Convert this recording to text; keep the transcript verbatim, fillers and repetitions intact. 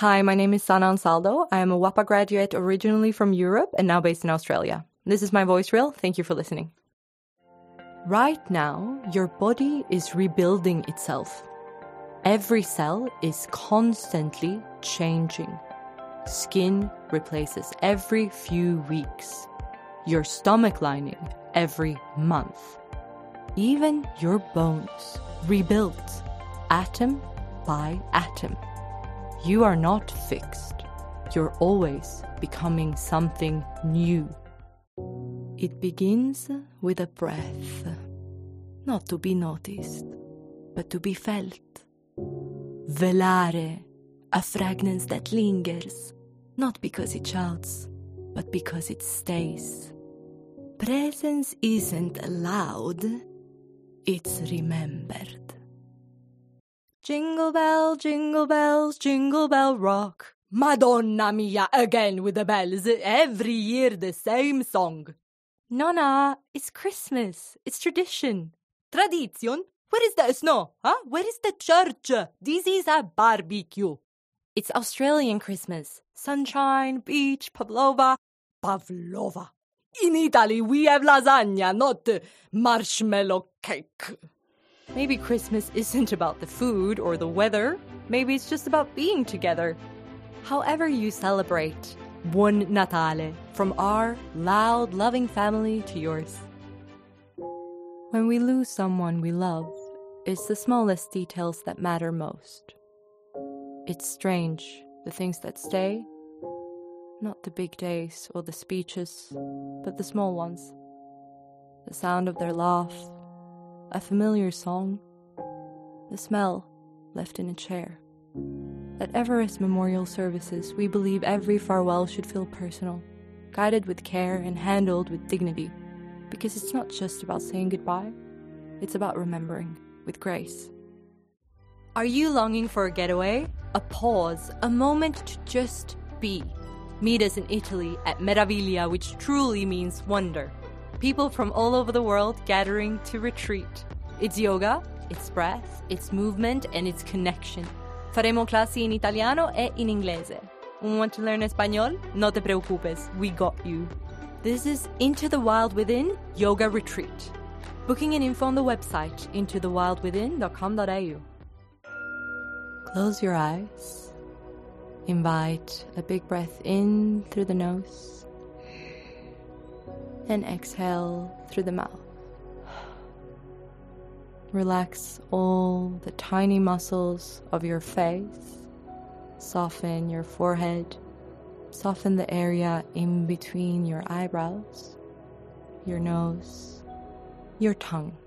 Hi, my name is Sana Ansaldo. I am a W A P A graduate originally from Europe and now based in Australia. This is my voice reel. Thank you for listening. Right now, your body is rebuilding itself. Every cell is constantly changing. Skin replaces every few weeks. Your stomach lining every month. Even your bones rebuild, atom by atom. You are not fixed. You're always becoming something new. It begins with a breath, not to be noticed, but to be felt. Velare, a fragrance that lingers, not because it shouts, but because it stays. Presence isn't loud, it's remembered. Jingle bell, jingle bells, jingle bell rock. Madonna mia, again with the bells, every year the same song. Nonna, it's Christmas, it's tradition. Tradition? Where is the snow? Huh? Where is the church? This is a barbecue. It's Australian Christmas. Sunshine, beach, pavlova. Pavlova. In Italy, we have lasagna, not marshmallow cake. Maybe Christmas isn't about the food or the weather. Maybe it's just about being together. However you celebrate, Buon Natale, from our loud, loving family to yours. When we lose someone we love, it's the smallest details that matter most. It's strange, the things that stay, not the big days or the speeches, but the small ones. The sound of their laugh, a familiar song, the smell left in a chair. At Everest Memorial Services, we believe every farewell should feel personal, guided with care and handled with dignity, because it's not just about saying goodbye, it's about remembering with grace. Are you longing for a getaway? A pause, a moment to just be. Meet us in Italy at Meraviglia, which truly means wonder. People from all over the world gathering to retreat. It's yoga, it's breath, it's movement, and it's connection. Faremo classi in italiano e in inglese. Want to learn español? No te preocupes, we got you. This is Into the Wild Within Yoga Retreat. Booking and info on the website into the wild within dot com dot a u. Close your eyes. Invite a big breath in through the nose and exhale through the mouth. Relax all the tiny muscles of your face. Soften your forehead. Soften the area in between your eyebrows, your nose, your tongue.